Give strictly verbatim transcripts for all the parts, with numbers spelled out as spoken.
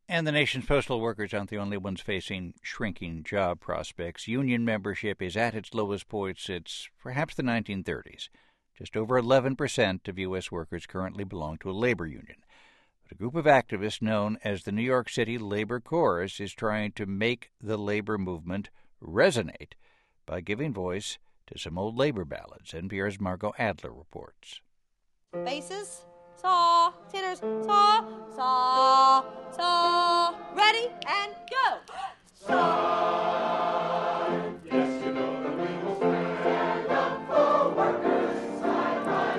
And the nation's postal workers aren't the only ones facing shrinking job prospects. Union membership is at its lowest point since perhaps the nineteen thirties. Just over eleven percent of U S workers currently belong to a labor union. But a group of activists known as the New York City Labor Chorus is trying to make the labor movement resonate by giving voice to some old labor ballads. N P R's Margot Adler reports. Basses, saw, tenors, saw, saw, saw, ready, and go! Saw, yes, you know that we will stand up for workers side by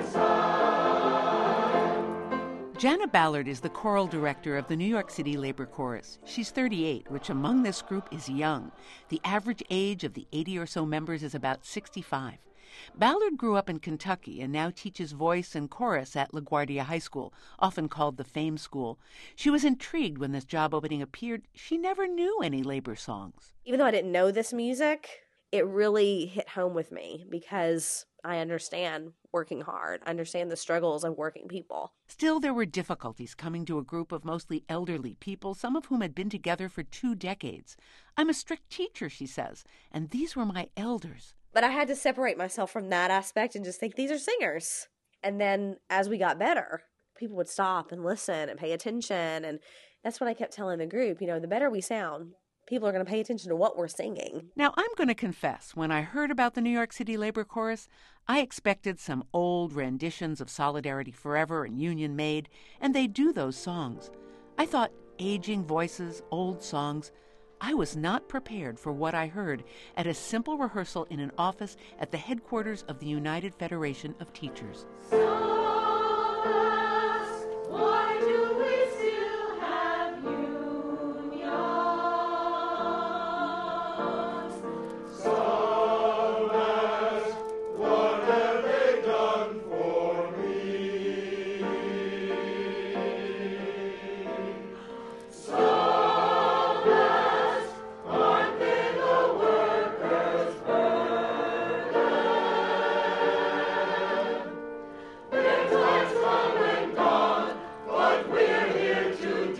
side. Jana Ballard is the choral director of the New York City Labor Chorus. She's thirty-eight, which among this group is young. The average age of the eighty or so members is about sixty-five. Ballard grew up in Kentucky and now teaches voice and chorus at LaGuardia High School, often called the Fame School. She was intrigued when this job opening appeared. She never knew any labor songs. Even though I didn't know this music, it really hit home with me because I understand working hard, understand the struggles of working people. Still, there were difficulties coming to a group of mostly elderly people, some of whom had been together for two decades. I'm a strict teacher, she says, and these were my elders. But I had to separate myself from that aspect and just think these are singers. And then as we got better, people would stop and listen and pay attention. And that's what I kept telling the group. You know, the better we sound, people are going to pay attention to what we're singing. Now, I'm going to confess, when I heard about the New York City Labor Chorus, I expected some old renditions of Solidarity Forever and Union Made, and they do those songs. I thought aging voices, old songs. I was not prepared for what I heard at a simple rehearsal in an office at the headquarters of the United Federation of Teachers. Why do we still have unions? Solace, what have they done for me? Solace, aren't they the workers' burden? Their time's come and gone, but we're here to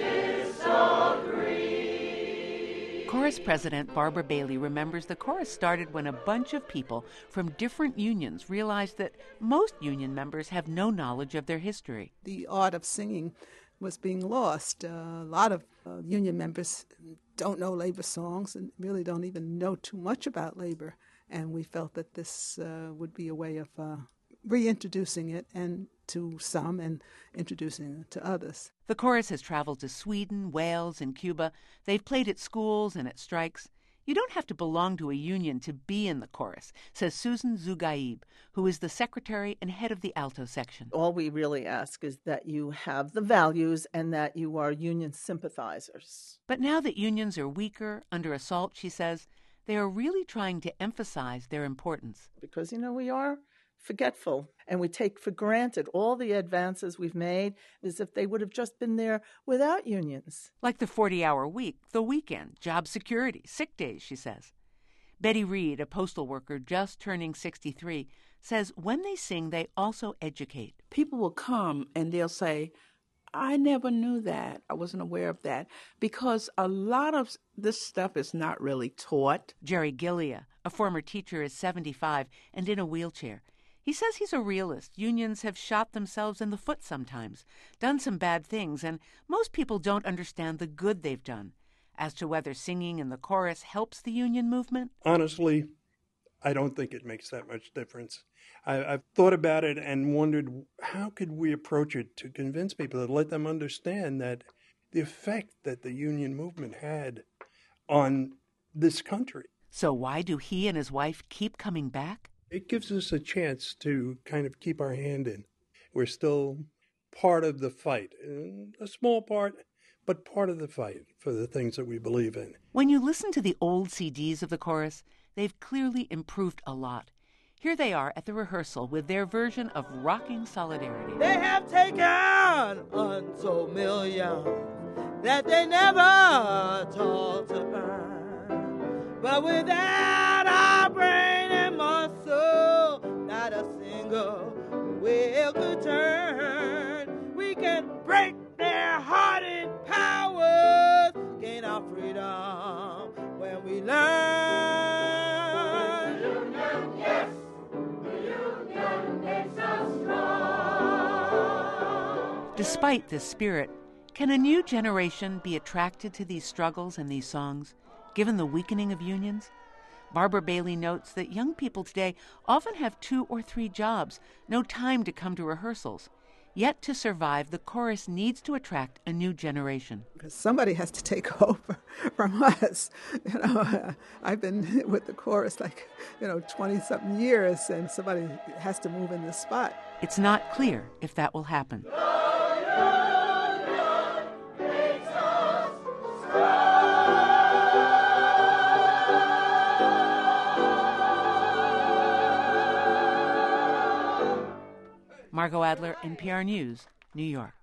disagree. Chorus president Barbara Bailey remembers the chorus started when a bunch of people from different unions realized that most union members have no knowledge of their history. The art of singing was being lost. Uh, a lot of uh, union members don't know labor songs and really don't even know too much about labor. And we felt that this uh, would be a way of uh, reintroducing it and to some and introducing it to others. The chorus has traveled to Sweden, Wales, and Cuba. They've played at schools and at strikes. You don't have to belong to a union to be in the chorus, says Susan Zugaib, who is the secretary and head of the alto section. All we really ask is that you have the values and that you are union sympathizers. But now that unions are weaker, under assault, she says, they are really trying to emphasize their importance. Because, you know, we are forgetful and we take for granted all the advances we've made as if they would have just been there without unions. Like the forty-hour week, the weekend, job security, sick days, she says. Betty Reed, a postal worker just turning sixty-three, says when they sing, they also educate. People will come and they'll say, I never knew that. I wasn't aware of that. Because a lot of this stuff is not really taught. Jerry Gillia, a former teacher, is seventy-five and in a wheelchair. He says he's a realist. Unions have shot themselves in the foot sometimes, done some bad things, and most people don't understand the good they've done. As to whether singing in the chorus helps the union movement? Honestly, I don't think it makes that much difference. I, I've thought about it and wondered how could we approach it to convince people, to let them understand that the effect that the union movement had on this country. So why do he and his wife keep coming back? It gives us a chance to kind of keep our hand in. We're still part of the fight, a small part, but part of the fight for the things that we believe in. When you listen to the old C Ds of the chorus, they've clearly improved a lot. Here they are at the rehearsal with their version of Rocking Solidarity. They have taken untold millions that they never thought to earn. But without our brain and muscle, not a single wheel could turn. We can break their hardened powers Despite this spirit, can a new generation be attracted to these struggles and these songs, given the weakening of unions? Barbara Bailey notes that young people today often have two or three jobs, no time to come to rehearsals. Yet to survive, the chorus needs to attract a new generation. Because somebody has to take over from us. You know, I've been with the chorus like, you know, twenty-something years, and somebody has to move in the spot. It's not clear if that will happen. Margot Adler, N P R News, New York.